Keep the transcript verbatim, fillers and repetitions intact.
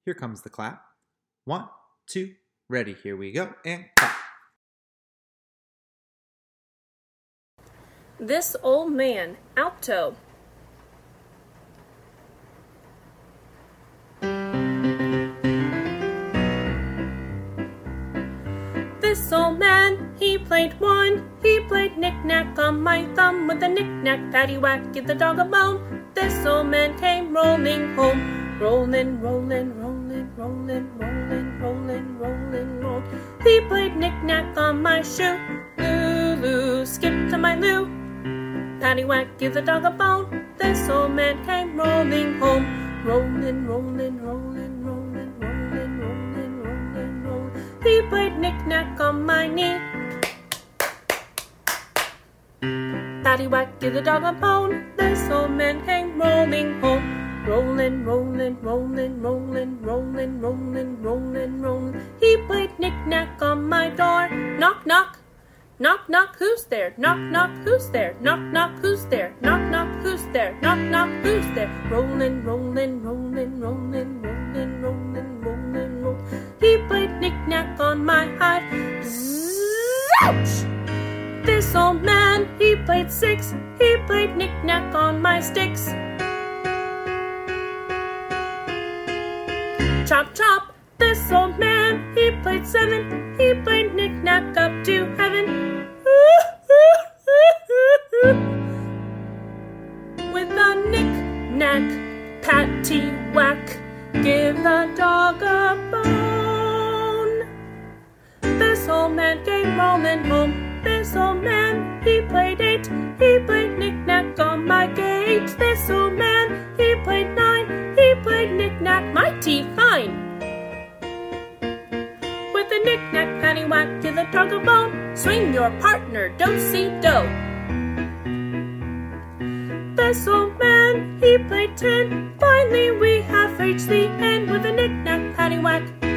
Here comes the clap. One, two, ready, here we go, and clap. This old man, alto. This old man, he played one, he played knick-knack on my thumb with a knick-knack, paddywhack, give the dog a bone. This old man came rolling home, rolling, rolling, rolling, rolling, rolling, rolling, rolling, rolling. He played knick-knack on my shoe, Lulu, skip to my loo. Paddywhack, give the dog a bone. This old man came rolling home, rolling, rolling, rolling, rolling, rolling, rolling, rolling, rolling. He played knick-knack on my knee. Paddywhack, give the dog a bone. This old man came rolling home, rolling, rolling, rolling, rolling, rolling, rolling, rolling, rolling. He played knick-knack on my door. Knock, knock. Knock, knock, who's there? Knock, knock, who's there? Knock, knock, who's there? Knock, knock, who's there? Knock, knock, who's there? Rolling, rolling, rolling, rolling, rolling, rolling, rolling, rolling. He played knick-knack on my hat. Ouch! This old man, he played six. He played knick-knack on my sticks. Chop, chop. This old man, he played seven. He played knick-knack up to heaven. With a knick-knack, patty-whack, give the dog a bone. This old man came rolling home. This old man, he played eight. He played knick-knack on my gate. This old man, he played nine. He played knick-knack, mighty fine. With a knick-knack, paddywhack, give the dog a bone. Swing your partner, do-si-do. This old man, he played ten. Finally we have reached the end with a knick-knack, paddywhack.